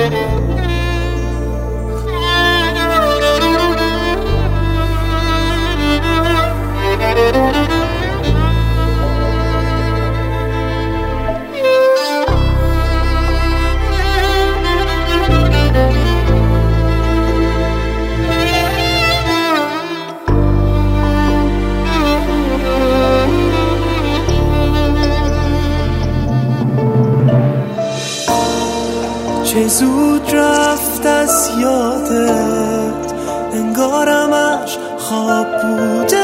چه زود رفت از یادت، انگارمش خواب بوده.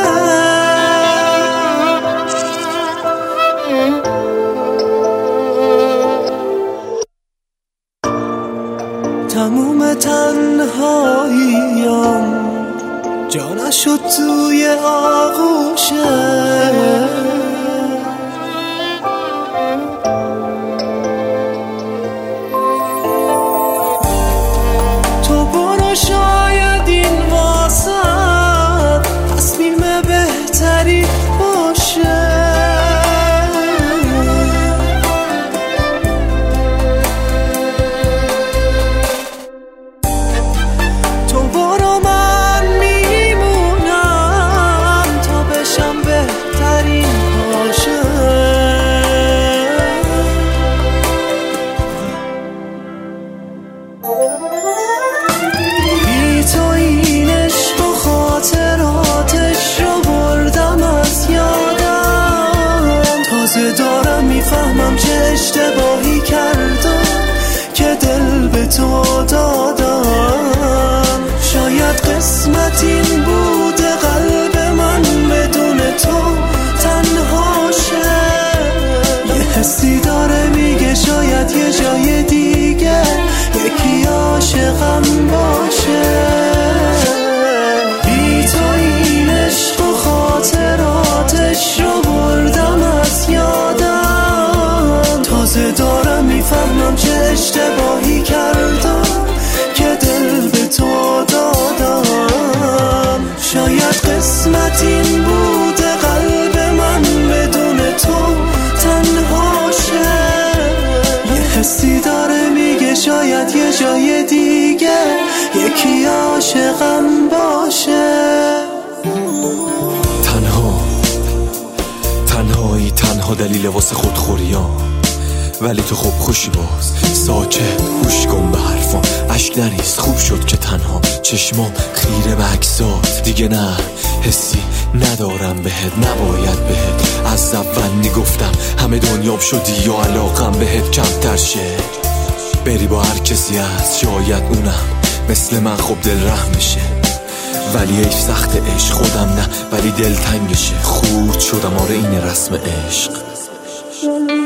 تموم تنهاییم جا نشد توی آغوشه. شاید این واسه تصمیم بهتری باشه. تو برو من میمونم تا بشم بهترین باشه. تو این عشق و خاطراتش رو بردم از یادم. تازه دارم میفهمم چه اشتباهی کردم که دل به تو دادم. شاید قسمت این بوده قلب من بدون تو تنها شه. یه حسی داره میگه شاید یه جای دیگه یکی عاشقم باشه. بی تو این عشق و خاطراتش رو بردم از یادم. تازه دارم میفهمم چه اشتباهی کردم که دل به تو دادم. شاید قسمت این بوده قلب من بدون تو تنها شه. یه حسی داره میگه شاید یه جای دیگه یکی عاشقم باشه. تنهایی تنها دلیل واسه خودخوریام. ولی تو خوب خوشی باز ساکت گوش کن به حرفام. اشک نریز خوب شد که تنها چشمام خیره به عکسات. دیگه نه حسی ندارم بهت نباید بهت. از اول میگفتم همه دنیام شدی یا علاقم بهت کمتر شه. بری با هر کسی هست شاید اونم مثل من خب دل رحمشه. ولی ایش سخت عشق خودم نه ولی دل تنگشه. خورد شدم آره این رسم عشق.